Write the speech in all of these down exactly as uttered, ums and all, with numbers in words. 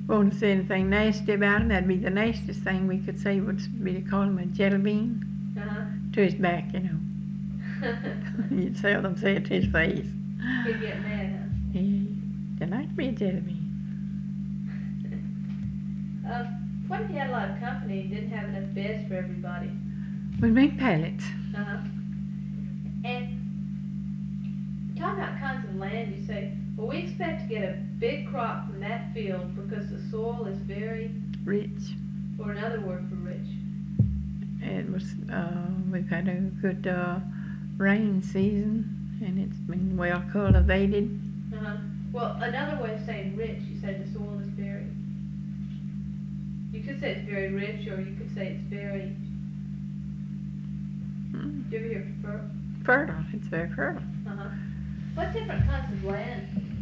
won't say anything nasty about him. That'd be the nastiest thing we could say would be to call him a jelly bean Uh-huh. to his back, you know. You'd seldom say it to his face. He'd get mad, huh? He, I'd like to be a jelly bean. Uh, what if you had a lot of company and didn't have enough beds for everybody? We make pallets. Uh-huh. And talking about kinds of land, you say, well, we expect to get a big crop from that field because the soil is very, Rich. or another word for rich. It was, uh, we've had a good uh, rain season, and it's been well cultivated. Uh-huh. Well, another way of saying rich, you say the soil is very, you could say it's very rich, or you could say it's very, Mm. do you ever hear fer? Fertile. It's very fertile. Uh-huh. What different kinds of land?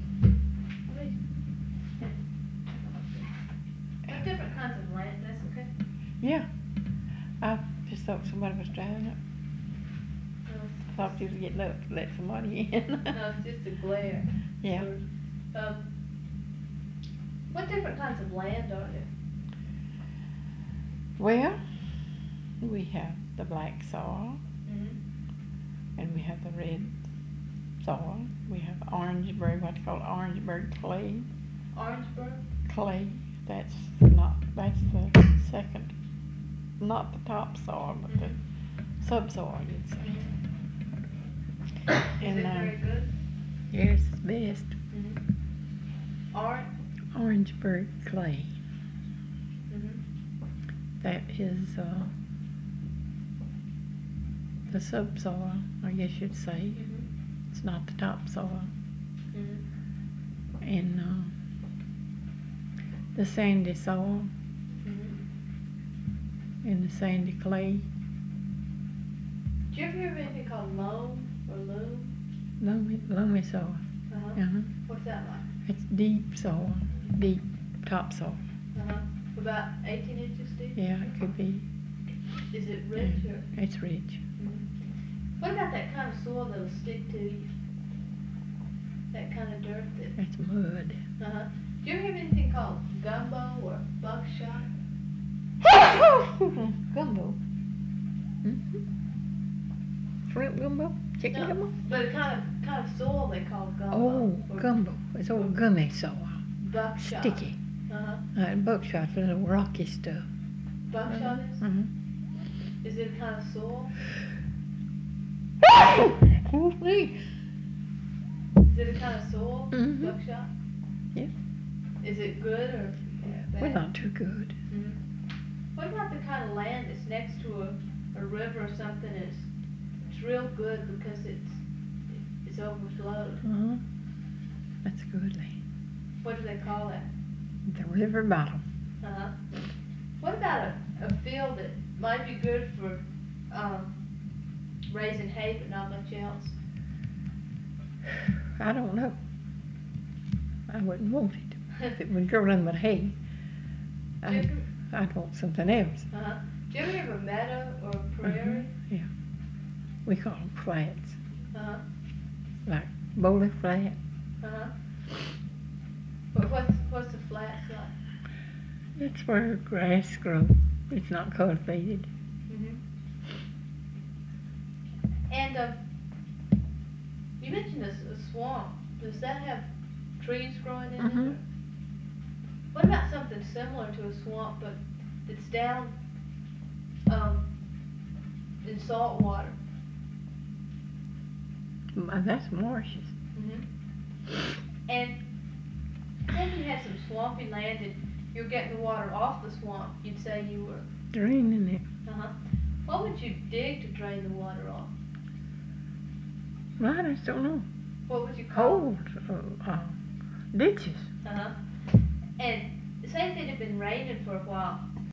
What different kinds of land, that's okay? Yeah. I just thought somebody was driving up. No, I thought you was getting up to let somebody in. no, it's just a glare. Yeah. Or, Um, what different kinds of land are there? Well, we have the black soil, Mm-hmm. and we have the red soil. We have Orangeburg, what's called Orangeburg clay. Orangeburg? Clay. That's not. That's the second. Not the top soil, but the subsoil, you'd say. Mm-hmm. Is And it uh, very good? yes, it's best. Mm-hmm. Orange? Orangeburg clay. Mm-hmm. That is uh, the subsoil, I guess you'd say. Mm-hmm. It's not the topsoil. Mm-hmm. And uh, the sandy soil Mm-hmm. and the sandy clay. Do you ever hear of anything called loam or loam? Loamy, loamy soil. Uh-huh. Uh-huh. What's that like? It's deep soil, deep topsoil. Uh-huh. About eighteen inches deep? Yeah, it could be. Is it rich or? It's rich. Mm-hmm. What about that kind of soil that'll stick to you? That kind of dirt that, It's mud. uh-huh. Do you ever hear of anything called gumbo or buckshot? Gumbo. Mm-hmm. Shrimp gumbo? Chicken No, gumbo? but a kind of kind of soil they call gumbo. Oh, or gumbo. It's old gummy soil. buckshot. Sticky. Uh-huh. Uh, and buckshot's a little rocky stuff. Buckshot is? Mm-hmm. Is it a kind of soil? Excuse me. Is it a kind of soil? Mhm. Buckshot? Yeah. Is it good or bad? Well, not too good. Mhm. What about the kind of land that's next to a, a river or something? It's it's real good because it's it's overflowed. Uh-huh. That's good land. What do they call that? The river bottom. Uh-huh. What about a, a field that might be good for um, raising hay but not much else? I don't know. I wouldn't want it. If it would grow nothing but hay, Do you I'd, ever, I'd want something else. uh-huh. Do you ever have a meadow or a prairie? Yeah. We call them flats, Uh-huh. like Bowling Flat. Uh-huh. What, what's, what's the flats like? It's where grass grows. It's not cultivated. Mm-hmm. And uh, you mentioned a, s- a swamp. Does that have trees growing in Mhm. it? Or? What about something similar to a swamp, but it's down um, in salt water? Uh, That's marshes. Mm-hmm. And if you had some swampy land and you're getting the water off the swamp, you'd say you were. Draining it. Uh-huh. What would you dig to drain the water off? Well, I just don't know. What would you call it? Holes, uh, uh, ditches. Uh-huh. And say if it had been raining for a while,